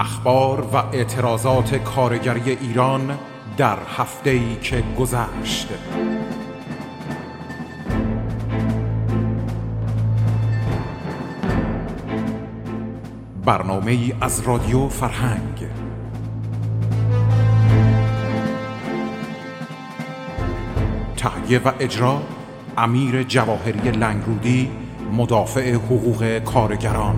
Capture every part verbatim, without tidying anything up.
اخبار و اعتراضات کارگری ایران در هفته‌ای که گذشت. برنامه‌ای از رادیو فرهنگ. تهیه و اجرا امیر جواهری لنگرودی، مدافع حقوق کارگران.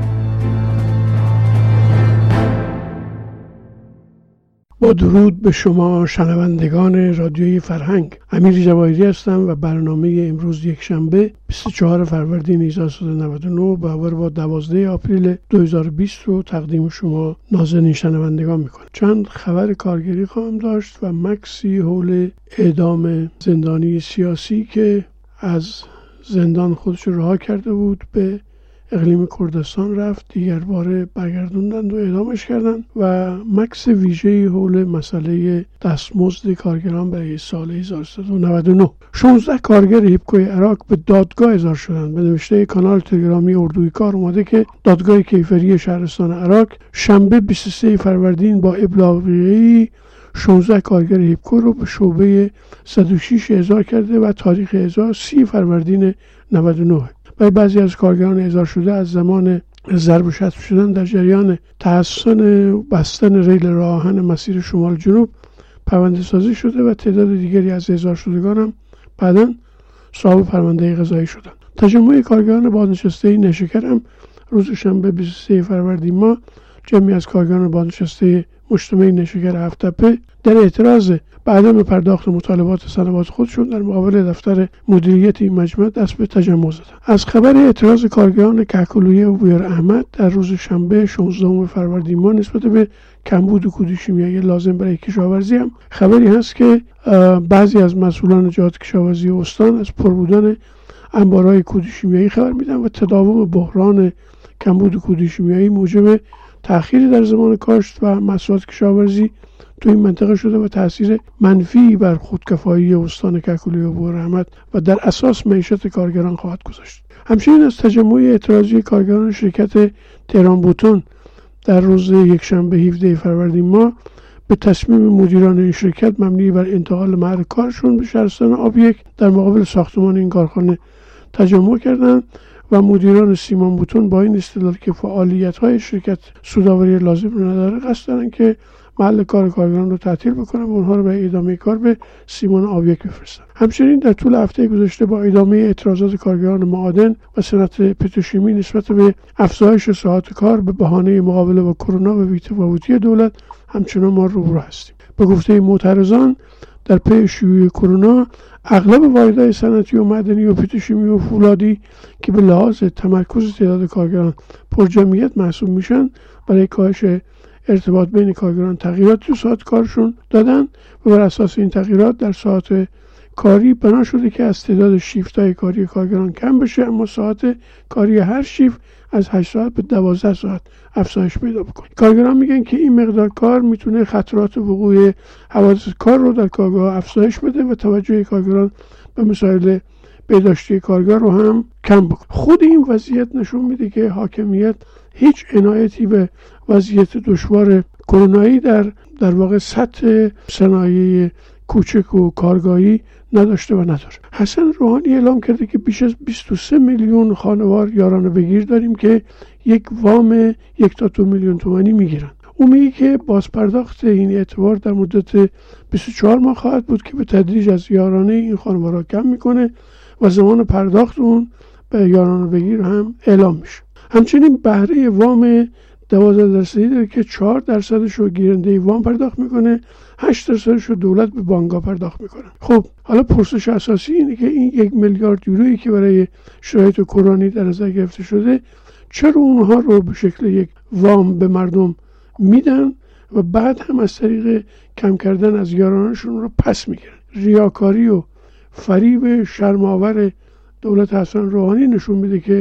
با درود به شما شنوندگان رادیوی فرهنگ، امیر جواهری هستم و برنامه امروز یک شنبه بیست و چهارم فروردین هزار و سیصد و نود و نه برابر با دوازدهم آپریل دو هزار و بیست رو تقدیم شما نازنین شنوندگان میکنم. چند خبر کارگری خواهم داشت و مکسی حول اعدام زندانی سیاسی که از زندان خودش رو رها کرده بود به اقلیم کردستان رفت، دیگر باره برگردوندند و اعدامش کردند و مکس ویژه‌ای حول مسئله دستمزد کارگران برای سال هزار و سیصد و نود و نه. شانزده کارگر هیپکوی عراق به دادگاه احضار شدند. به نوشته کانال تلگرامی اردوی کار اومده که دادگاه کیفری شهرستان عراق شنبه بیست و سوم فروردین با ابلاغیه‌ای شانزده کارگر هیپکو رو به شعبه صد و شش احضار کرده و تاریخ احضار سی فروردین نود و نه. برای بعضی از کارگران احضار شده از زمان ضرب و شتم شدن در جریان تحسن بستن ریل راه آهن مسیر شمال جنوب پرونده سازی شده و تعداد دیگری از احضار شدگان هم بعداً صاحب پرونده قضایی شدند. تجمع کارگران بازنشسته نیشکر هم روز شنبه بیست و سوم فروردین ماه جمعی از کارگران بازنشسته مجتمع نیشکر هفت‌تپه در اعتراض به عدم پرداخت مطالبات سنوات خودشون در مقابل دفتر مدیریت این مجمع دست به تجمع زدند. از خبر اعتراض کارگران کهکلویه و بویر احمد در روز شنبه شانزدهم فروردین ماه نسبت به کمبود کود شیمیایی لازم برای کشاورزی هم خبری هست که بعضی از مسئولان جهات کشاورزی استان از پر بودن انبارهای کود شیمیایی خبر میدن و تداوم بحران کمبود کود شیمیایی موجب تأخیری در زمان کاشت و محصولات کشاورزی تو این منطقه شده و تأثیر منفی بر خودکفایی استان کهکلویه و بویر احمد و در اساس معیشت کارگران خواهد گذاشت. همچنین از تجمع اعتراضی کارگران شرکت تهران بوتون در روز یکشنبه هفدهم فروردین ماه به تصمیم مدیران این شرکت مبنی بر انتقال محل کارشون به شهرستان آب یک در مقابل ساختمان این کارخانه تجمع کردند و مدیران سیمان بوتون با این استدلال که فعالیت‌های شرکت سودآوری لازم رو نداره قصد دارن که محل کار کارگران رو تعطیل بکنن و اونها رو برای ادامه کار به سیمان آب یک بفرستن. همچنین در طول هفته گذشته با ادامه اعتراضات کارگران معادن و صنعت پتروشیمی نسبت به افزایش ساعات کار به بهانه مقابله با کرونا و بی‌تفاوتی دولت همچنان ما روبرو هستیم. به گفته معترضان در پی شیوع کرونا اغلب واحدهای صنعتی و معدنی و پتروشیمی و فولادی که به لحاظ تمرکز تعداد کارگران پرجمعیت محسوب میشن برای کاهش ارتباط بین کارگران تغییرات تو ساعت کارشون دادن و بر اساس این تغییرات در ساعت کاری بنا شده که از تعداد شیفت‌های کاری کارگران کم بشه، اما ساعت کاری هر شیفت از هشت ساعت به دوازده ساعت افزایش پیدا بکنه. کارگران میگن که این مقدار کار میتونه خطرات وقوع حوادث کار رو در کارگاه افزایش بده و توجه کارگران به مسائل بهداشتی کارگر رو هم کم بکنه. خود این وضعیت نشون میده که حاکمیت هیچ عنایتی به وضعیت دشوار کرونایی در در واقع سطح صنایع کوچک و کارگاهی نداشته و نداره. حسن روحانی اعلام کرده که بیش از بیست و سه میلیون خانوار یارانه بگیر داریم که یک وام یک تا دو میلیون تومانی میگیرن. او میگه که بازپرداخت این اعتبار در مدت بیست و چهار ماه خواهد بود که به تدریج از یارانه این خانوارها کم میکنه و زمان پرداخت اون به یارانه بگیر هم اعلام میشه. همچنین بهره وام دوازده درصدی داره که چهار درصدش رو گیرنده وام پرداخت میکنه، هشت درصدش رو دولت به بانک‌ها پرداخت میکنه. خب حالا پرسش اساسی اینه که این یک میلیارد یورویی که برای شرایط کرونایی در نظر گرفته شده چرا اونها رو به شکل یک وام به مردم میدن و بعد هم از طریق کم کردن از یارانشون رو پس میگیرن. ریاکاری و فریب شرم‌آور دولت حسن روحانی نشون میده که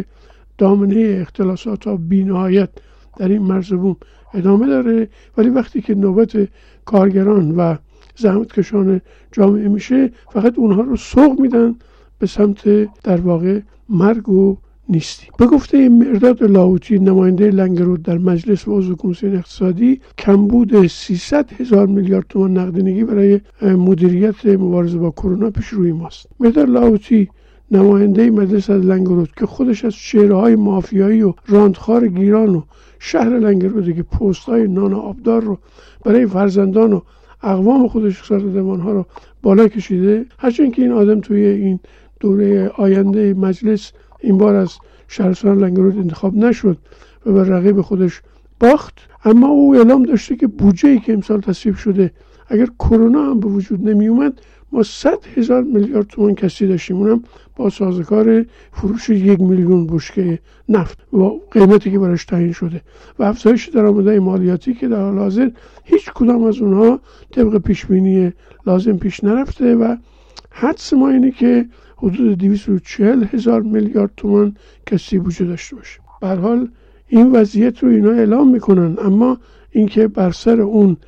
دامنه اختلاسات تا بی‌نهایت در این مرزبون ادامه داره، ولی وقتی که نوبت کارگران و زحمتکشان جامعه میشه فقط اونها رو سوق میدن به سمت در واقع مرگ و نیستی. به گفته مرداد لاهوتی نماینده لنگرود در مجلس و عضو کمیسیون اقتصادی، کمبود سیصد هزار میلیارد تومان نقدینگی برای مدیریت مبارزه با کرونا پیش روی ماست. مرداد لاهوتی نماینده مجلس از لنگرود که خودش از چهره‌های مافیایی و راندخار گیران و شهر لنگرود که پست‌های نان آبدار رو برای فرزندان و اقوام خودش اختصاص داده اونها رو بالا کشیده، هرچند که این آدم توی این دوره آینده مجلس این بار از شهرستان لنگرود انتخاب نشد و به رقیب خودش باخت، اما او اعلام داشته که بودجه‌ای که امسال تصویب شده اگر کرونا هم به وجود نمی اومد ما صد هزار میلیارد تومان کسری داشتیم، اونم با سازوکار فروش یک میلیون بشکه نفت و قیمتی که براش تعیین شده و افزایش درآمدهای مالیاتی که در حال حاضر هیچ کدام از اونها طبق پیش بینی لازم پیش نرفته و حدس ما اینه که حدود دویست و چهل هزار میلیارد تومان کسری بودجه داشته باشه. به هر حال این وضعیت رو اینا اعلام میکنن، اما اینکه بر سر اون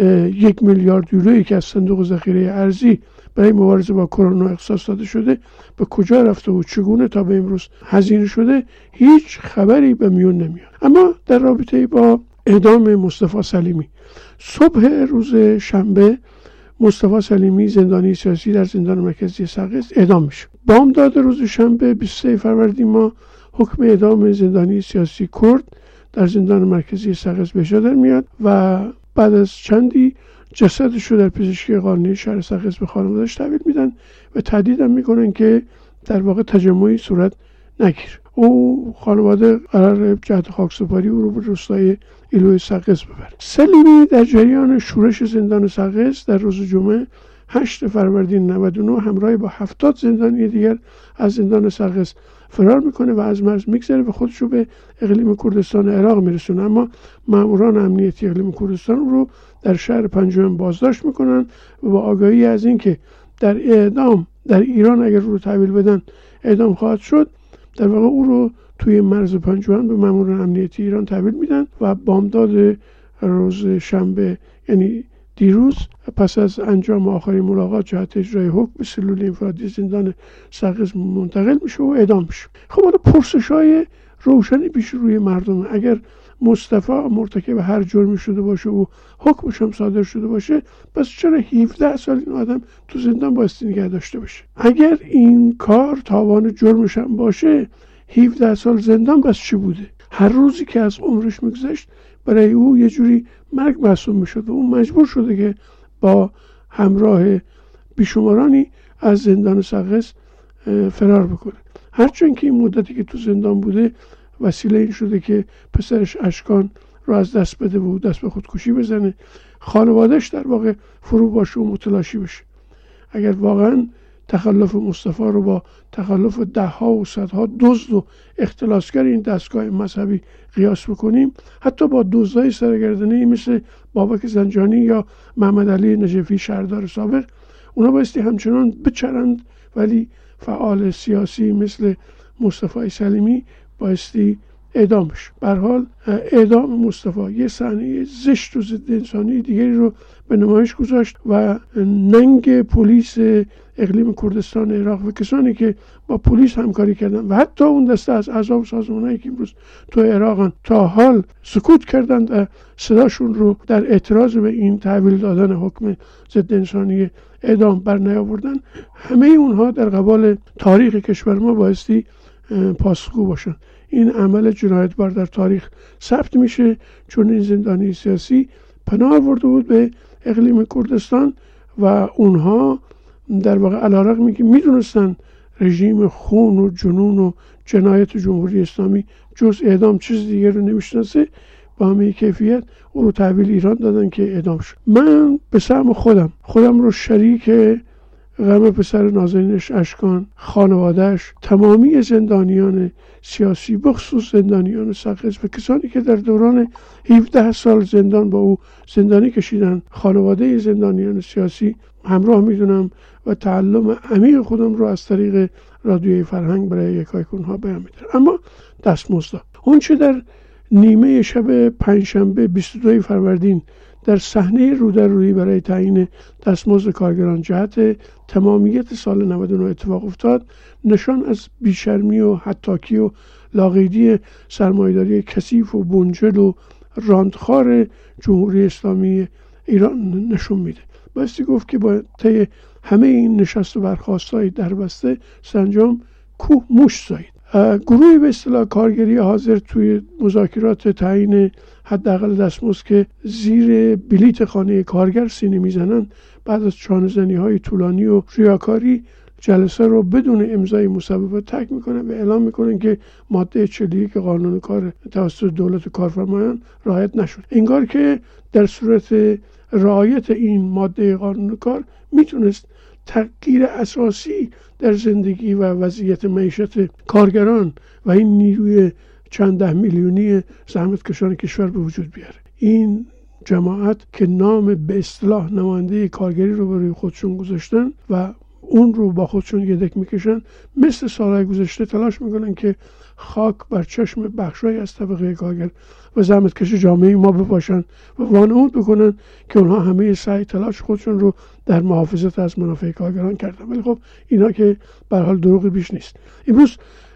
یک میلیارد یورویی که از صندوق ذخیره ارزی برای مبارزه با کرونا اختصاص داده شده به کجا رفته و چگونه تا به امروز هزینه شده هیچ خبری به میون نمیاد. اما در رابطه با اعدام مصطفی سلیمی، صبح روز شنبه مصطفی سلیمی زندانی سیاسی در زندان مرکزی سقز اعدام میشه. بامداد روز شنبه بیست و سوم فروردین ماه حکم اعدام زندانی سیاسی کرد در زندان مرکزی سقز به اجرا در میاد و بعد از چندی جسدش رو در پزشکی قانونی شهر سقز به خانواده‌اش تحویل میدن و تهدید هم میکنن که در واقع تجمعی صورت نگیر. او خانواده قرار جهت خاکسپاری او رو به روستای ایلوی سقز ببره. سلیمی در جریان شورش زندان سقز در روز جمعه هشتم فروردین نود و نه همراه با هفتاد زندانی دیگر از زندان سقز فرار میکنه و از مرز میگذره و خودش رو به اقلیم کردستان عراق میرسونه، اما ماموران امنیتی اقلیم کردستان رو در شهر پنجم بازداشت میکنن و با آگاهی از اینکه در اعدام در ایران اگر رو تحویل بدن اعدام خواهد شد، در واقع او رو توی مرز پنجم به ماموران امنیتی ایران تحویل میدن و بامداد روز شنبه یعنی دیروز پس از انجام آخرین ملاقات جهت اجرای حکم به سلول انفرادی زندان سقز منتقل میشه و اعدام میشه. خب حالا پرسش‌های روشنی پیش روی مردم، اگر مصطفی مرتکب هر جرمی شده باشه و حکمش هم صادر شده باشه، پس چرا هفده سال این آدم تو زندان بایستی نگه داشته باشه؟ اگر این کار تاوان جرمش هم باشه، هفده سال زندان بس چی بوده؟ هر روزی که از عمرش میگذشت برای او یه جوری مرگ محسوب میشد و اون مجبور شده که با همراه بیشمارانی از زندان سقز فرار بکنه. هرچند که این مدتی که تو زندان بوده وسیله این شده که پسرش اشکان رو از دست بده و دست به خودکشی بزنه، خانوادهش در واقع فرو باشه و متلاشی بشه. اگر واقعا تخلف مصطفی رو با تخلف ده ها و صدها دزد و اختلاسگر این دستگاه مذهبی قیاس بکنیم، حتی با دزدای سرگردنه‌ای مثل بابک زنجانی یا محمد علی نجفی شهردار سابق، اونا بایستی همچنان بچرند، ولی فعال سیاسی مثل مصطفی سلیمی بایستی اعدامش. به هر حال اعدام مصطفی یه صحنه زشت و ضد انسانی دیگری رو به نمایش گذاشت و ننگ پلیس اقلیم کردستان عراق و کسانی که با پلیس همکاری کردن و حتی اون دسته از اعضا و سازمانایی که امروز تو عراقن تا حال سکوت کردند و صداشون رو در اعتراض به این تحویل دادن حکم ضد انسانی اعدام بر نیاوردن، همه اونها در قبال تاریخ کشور ما بایستی پاسخگو باشن. این عمل جنایتبار در تاریخ ثبت میشه، چون این زندانی سیاسی پناه آورده بود به اقلیم کردستان و اونها در واقع علیرغم که میدونستن رژیم خون و جنون و جنایت جمهوری اسلامی جز اعدام چیز دیگر رو نمیشناسه، با همه کیفیت او رو تحویل ایران دادن که اعدام شد. من به سهم خودم خودم رو شریک غم پسر نازنینش اشکان، خانوادهش، تمامی زندانیان سیاسی بخصوص زندانیان سقز و کسانی که در دوران هفده سال زندان با او زندانی کشیدن، خانواده زندانیان سیاسی همراه میدونم و تعلم عمیق خودم رو از طریق رادیوی فرهنگ برای یکایکونها بیان میدارم. اما دستمزد اون چه در نیمه شب پنجشنبه بیست و دوم فروردین در صحنه رو در روی برای تعیین دستمزد کارگران جهت تمامیت سال نود و نه اتفاق افتاد، نشان از بیشرمی و حطاکی و لاقیدی سرمایه‌داری کثیف و بنجل و راندخار جمهوری اسلامی ایران نشون میده. بایستی گفت که با طی همه این نشست و برخاست‌های دربسته سرانجام کوه موش زایید. گروهی به اصطلاح کارگری حاضر توی مذاکرات تعیین حداقل دستمزد که زیر بلیت خانه کارگر سینه میزنن، بعد از چانه‌زنی‌های طولانی و ریاکاری جلسه رو بدون امضای مصوبه ترک میکنن و اعلام میکنن که ماده چهل و یک قانون کار توسط دولت کارفرمایان رعایت نشد. انگار که در صورت رعایت این ماده قانون کار میتونست تغییر اساسی در زندگی و وضعیت معیشت کارگران و این نیروی چند ده میلیونی زحمتکشان کشور به وجود بیاره. این جماعت که نام به اصطلاح نماینده کارگری رو برای خودشون گذاشتن و اون رو با خودشون یدک میکشن، مثل سالهای گذشته تلاش میکنن که خاک بر چشم بخشای از طبقه کارگر و زحمتکش جامعه ما بپاشن و وانمود بکنن که اونها همه سعی تلاش خودشون رو در محافظت از منافع کارگران کردن. ولی خب اینا که به هر حال دروغی بیش نیست. امروز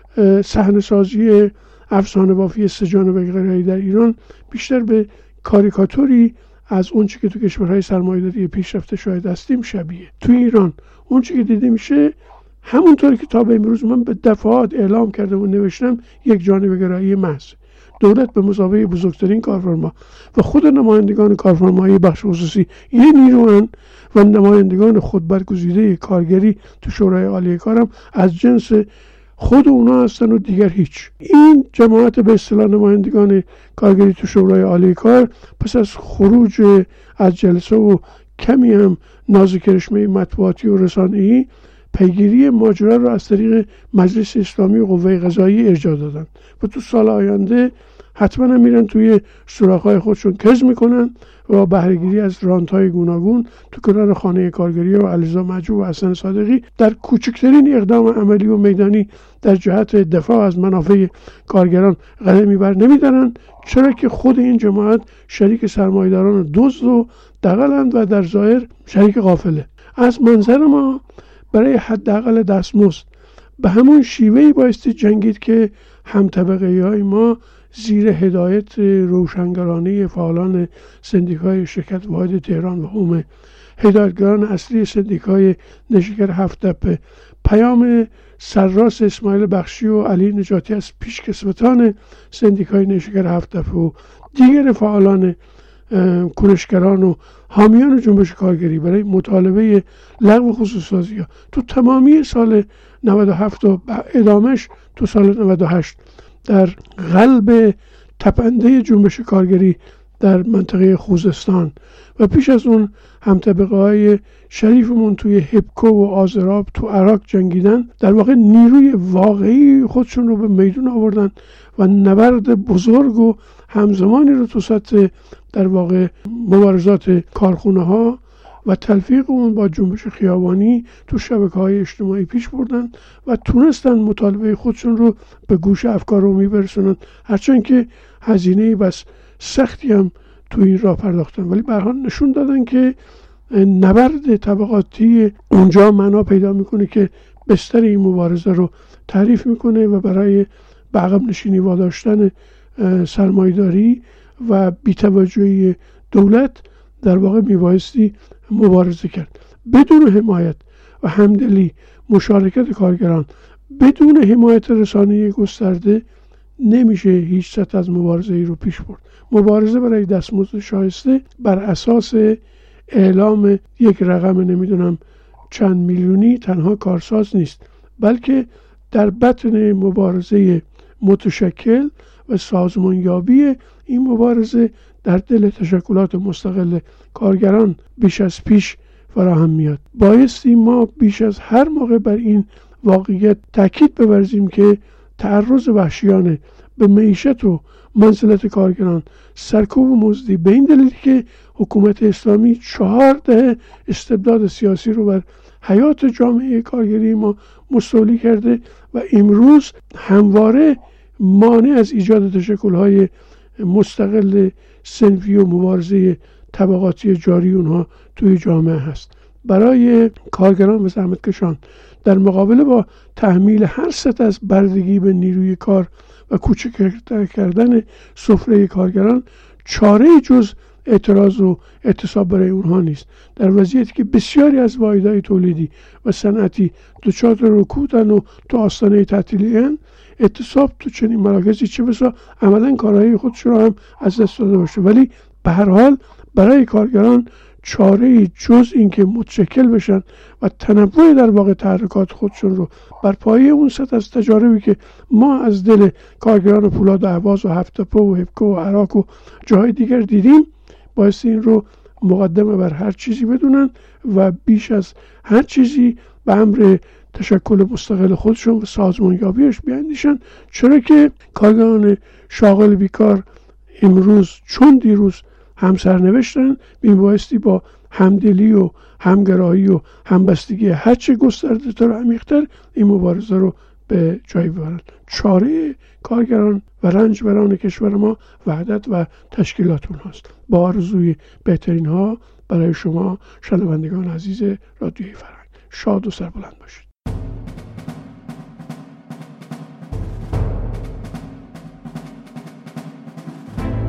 صحنه سازی افسانه بافی سه جانبه غیره‌ای در ایران بیشتر به کاریکاتوری از اون چی که تو کشورهای سرمایه‌داری پیشرفته شاهد هستیم شبیه. تو ایران اون چی که دیده میشه همونطوری که تا به امروز من به دفعات اعلام کردم و نوشتم، یک جانبه گرایی محض. دولت به مسابقه بزرگترین کارفرما و خود نمایندگان کارفرمایی بخش خصوصی یه نیروان و نمایندگان خود برگزیده کارگری تو شورای عالی کارم از جنس خود اونا هستن و دیگر هیچ. این جماعت به اصطلاح نمایندگان کارگری تو شورای عالی کار پس از خروج از جلسه و کمی هم نازکرشمه مطبوعاتی و رسانه‌ای پیگیری ماجرا رو از طریق مجلس اسلامی و قوه قضاییه ارجاع دادن و تو سال آینده حتما هم میرن توی سوراخ‌های خودشون کز میکنن و بهره‌گیری از رانت‌های گوناگون تو کنار خانه کارگری و علیرضا مجو و حسن صادقی در کوچکترین اقدام عملی و میدانی در جهت دفاع از منافع کارگران قدمی بر نمیدارن، چرا که خود این جماعت شریک سرمایه‌داران دزد و دغلند و در ظاهر شریک غافله. از منظر ما برای حداقل دستمزد به همون شیوهی بایستی جنگید که هم طبقه‌ای های ما زیر هدایت روشنگرانه فعالان سندیکای شرکت واحد تهران و هم هدایتگران اصلی سندیکای نشگر هفت تپه، پیام سرراست اسماعیل بخشی و علی نجاتی از پیشکسوتان سندیکای نشگر هفت تپه و دیگر فعالان کنشگران و حامیان جنبش کارگری برای مطالبه لغو خصوصی‌سازی‌ها تو تمامی سال نود و هفت و ادامش تو سال نود و هشت در قلب تپنده جنبش کارگری در منطقه خوزستان و پیش از اون هم طبقه های شریفمون توی هپکو و آذراب تو عراق جنگیدن، در واقع نیروی واقعی خودشون رو به میدون آوردن و نبرد بزرگ و همزمانی رو تو سطح در واقع مبارزات کارخونه ها و تلفیق اون با جنبش خیابانی تو شبکه‌های اجتماعی پیش بردن و تونستن مطالبه خودشون رو به گوش افکار عمومی برسونن، هرچند که هزینه بس سختی هم تو این راه پرداختن، ولی به هر حال نشون دادن که نبرد طبقاتی اونجا معنا پیدا میکنه که بستر این مبارزه رو تعریف میکنه و برای به عقب نشینی واداشتن سرمایه‌داری و بی‌توجهی دولت در واقع میبایستی مبارزه کرد. بدون حمایت و همدلی مشارکت کارگران، بدون حمایت رسانه‌ای گسترده نمیشه هیچ سطح از مبارزه ای رو پیش برد. مبارزه برای دستمزد شایسته بر اساس اعلام یک رقم نمیدونم چند میلیونی تنها کارساز نیست، بلکه در بطن مبارزه متشکل و سازمانیابی این مبارزه در دل تشکلات مستقل کارگران بیش از پیش فراهم میاد. بایستی ما بیش از هر موقع بر این واقعیت تاکید بورزیم که تعرض وحشیانه به معیشت و منزلت کارگران، سرکوب و مزدی، به این دلیل که حکومت اسلامی چهار دهه استبداد سیاسی رو بر حیات جامعه کارگری ما مستولی کرده و امروز همواره مانع از ایجاد تشکل‌های مستقل صنفی و مبارزه طبقاتی جاری اونها توی جامعه هست. برای کارگران و زحمتکشان در مقابله با تحمیل هر سطح از بردگی به نیروی کار و کوچکتر کردن سفره کارگران چاره جز اعتراض و اعتصاب برای اونها نیست. در وضعیتی که بسیاری از واحدهای تولیدی و صنعتی دچار رکودن و تو آستانه تعطیلی اند، اعتصاب تو چنین مراکزی چه بسا عملا کارهای خودش رو هم از دست داده باشه. ولی به هر حال برای کارگران چاره جز این که متشکل بشن و تنوع در واقع تحرکات خودشون رو بر پایه اون سطح از تجاربی که ما از دل کارگران پولاد و اهواز و هفت‌په و هپکو و عراق و جاهای دیگر دیدیم، باعث این رو مقدمه بر هر چیزی بدونن و بیش از هر چیزی به امر تشکل مستقل خودشون و سازمانیابیش بیاندیشن. چرا که کارگران شاغل بیکار امروز چون دیروز هم سرنوشتن، این بایستی با همدلی و همگرایی و همبستگی هرچه گسترده تر و عمیق‌تر این مبارزه رو به جای ببرن. چاره کارگران و رنجبران کشور ما وحدت و تشکیلات اونهاست. با آرزوی بهترین ها برای شما شنوندگان عزیز رادیوی فرهنگ. شاد و سربلند باشید.